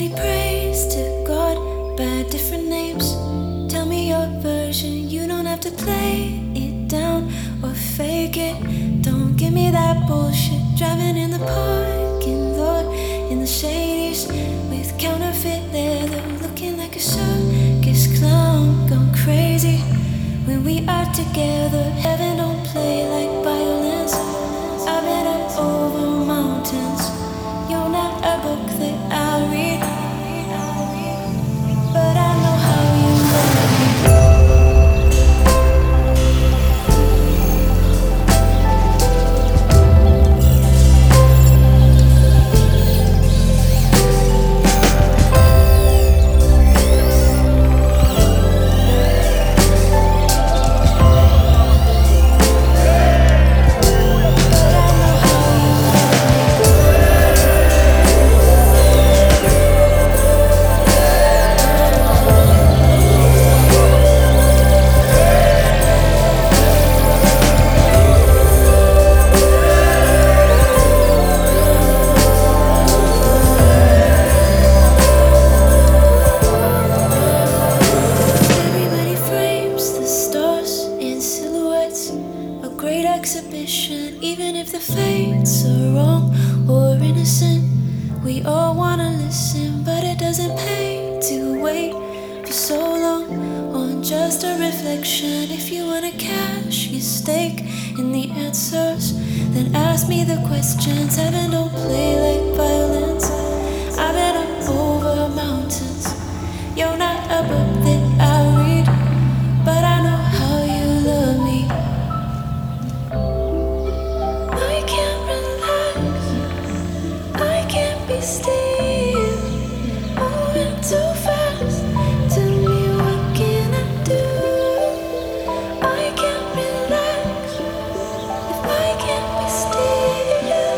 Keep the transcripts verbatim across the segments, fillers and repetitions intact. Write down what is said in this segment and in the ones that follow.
Everybody prays to God by different names. Tell me your version, you don't have to play it down or fake it. Don't give me that bullshit. Driving in the parking lot in the shadies with counterfeit leather, looking like a circus clown gone crazy. When we are together, heaven don't play like violins. I've been up over mountains. You're not a book that I read, but I know how you love me. Even if the fates are wrong or innocent, we all wanna listen, but it doesn't pay to wait for so long on just a reflection. If you wanna cash your stake in the answers, then ask me the questions. Heaven don't play like violence. I've been up over mountains. You're not a book that I read, but I know how you love me. Be still, moving too fast. Tell me what can I do? I can't relax if I can't be still.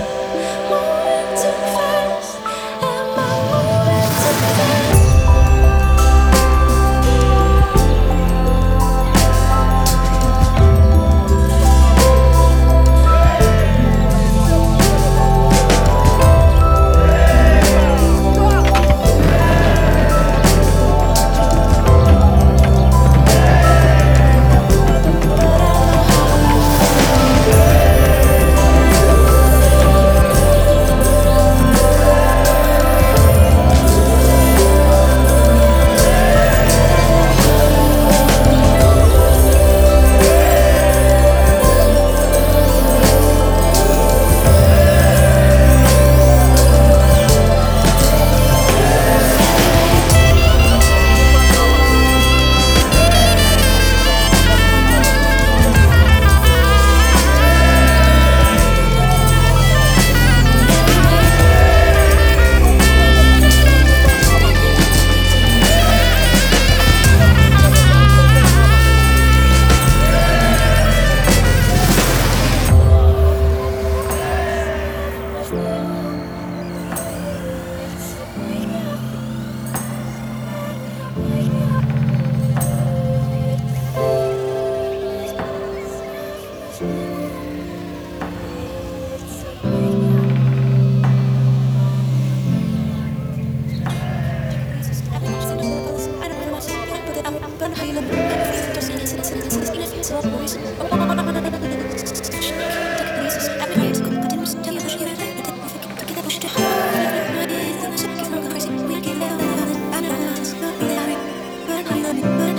Moving too fast, am I moving too fast?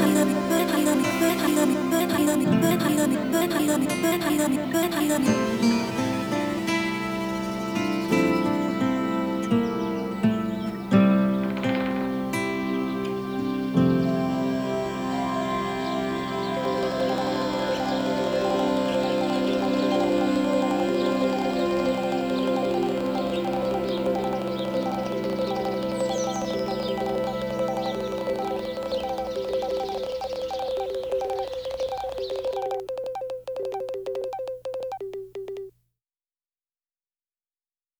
Love me,